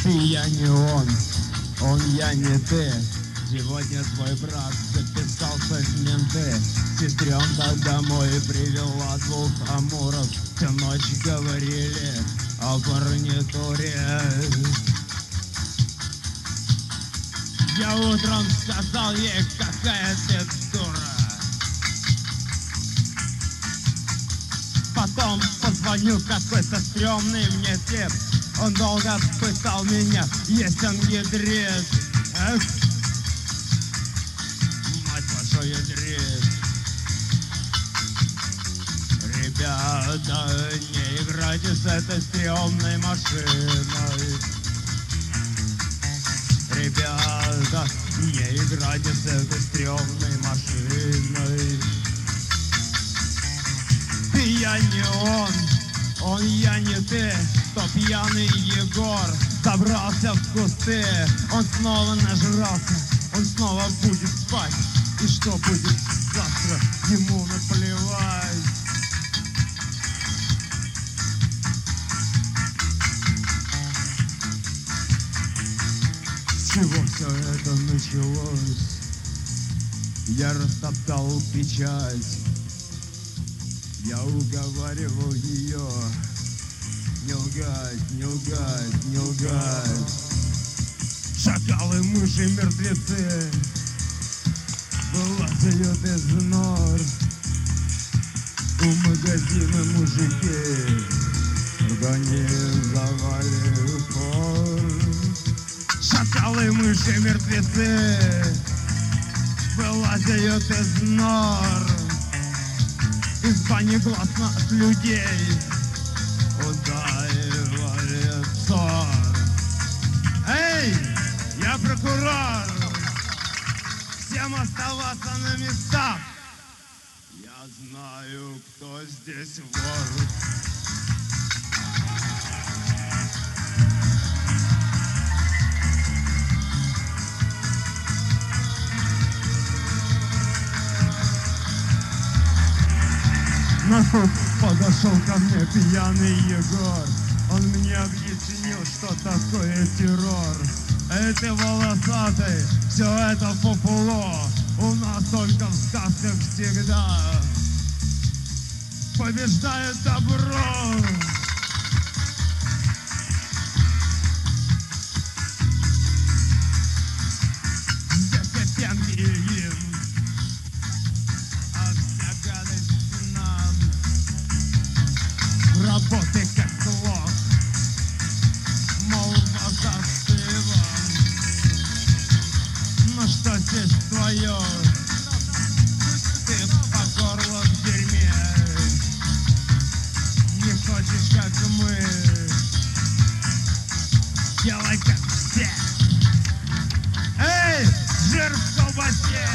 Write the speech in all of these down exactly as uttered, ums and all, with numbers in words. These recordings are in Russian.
Ты я не он, он я не ты. Сегодня твой брат записался в менты. Сестренка домой привела двух амуров. Всю ночь говорили о гарнитуре. Я утром сказал ей, какая ты дура. Потом позвонил какой-то стрёмный мне тип. Он долго пытал меня, есть он ядрит. Эх, мать вашу ядрит. Ребята, не играйте с этой стрёмной машиной. Ребята, не играйте с этой стрёмной машиной. Ты я не он, он я не ты. То пьяный Егор забрался в кусты. Он снова нажрался, он снова будет спать. И что будет завтра, ему наплевать. С чего все это началось? Я растоптал печать. Я уговаривал ее не лгать, не лгать, не лгать. Шакалы, мыши, мертвецы вылазят из нор. У магазина мужики организовали хор. Шакалы, мыши, мертвецы вылазят из нор. Изба негласно от людей ударивает ссор. Эй, я прокурор! Всем оставаться на местах. Я знаю, кто здесь вор. Но тут подошел ко мне пьяный Егор. Он мне объяснил, что такое террор. Эти волосатые, все это фуфло. У нас только в сказках всегда побеждает добро. Здесь я пьянки им, а вся гадость нам. Работай как лох, мол, застыла. Ну что здесь твое? Ты по горло в дерьме. Не хочешь, как мы? Делай как все. Эй, жир в колбасе!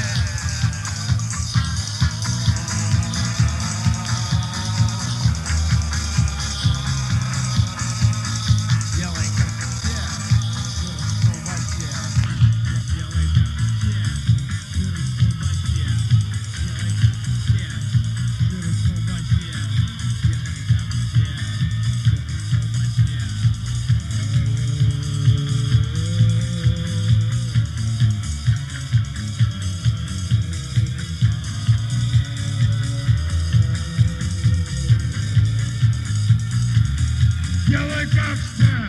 Делай как все!